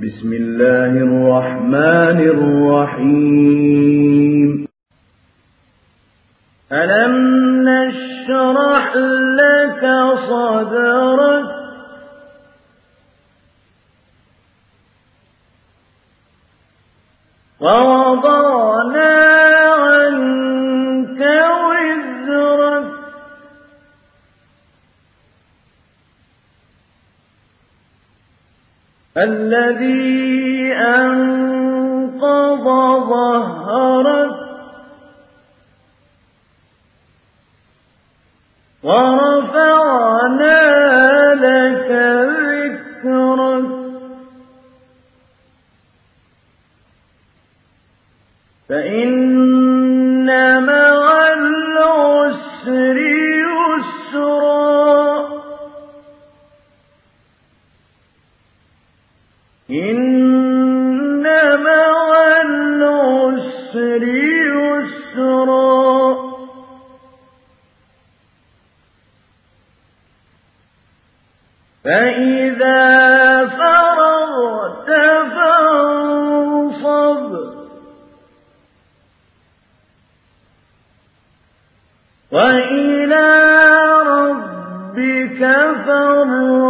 بسم الله الرحمن الرحيم ألم نشرح لك صدرك ووضعنا عنك وزرك الذي أنقض ظهرك ورفعنا لك ذكرك فإن مع العسر يسرا إن مع العسر يسرا فإذا فرغت فانصب وإلى ربك فارغب